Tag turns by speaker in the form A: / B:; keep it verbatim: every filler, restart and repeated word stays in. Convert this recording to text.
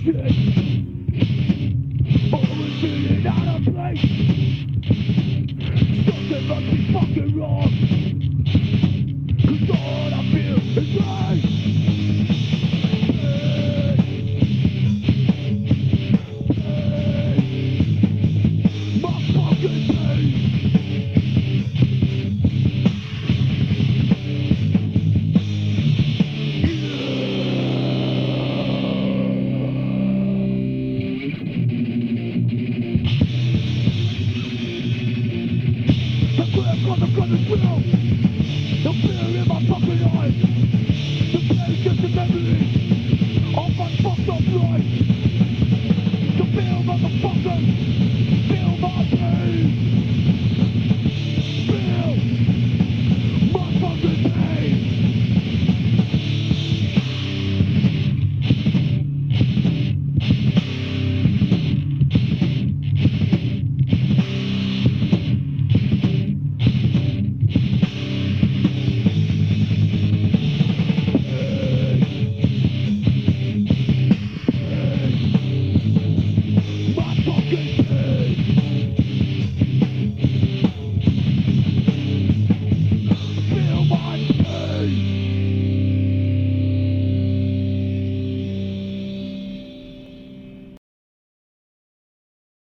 A: shit. Always feeling out of place. Something must be fucking wrong. Cause all I feel is right. My fucking pain. The grip on the gunner's wheel. The fear in my fucking eyes. The pain gets the memories of my fucked up life. The feel, motherfucker.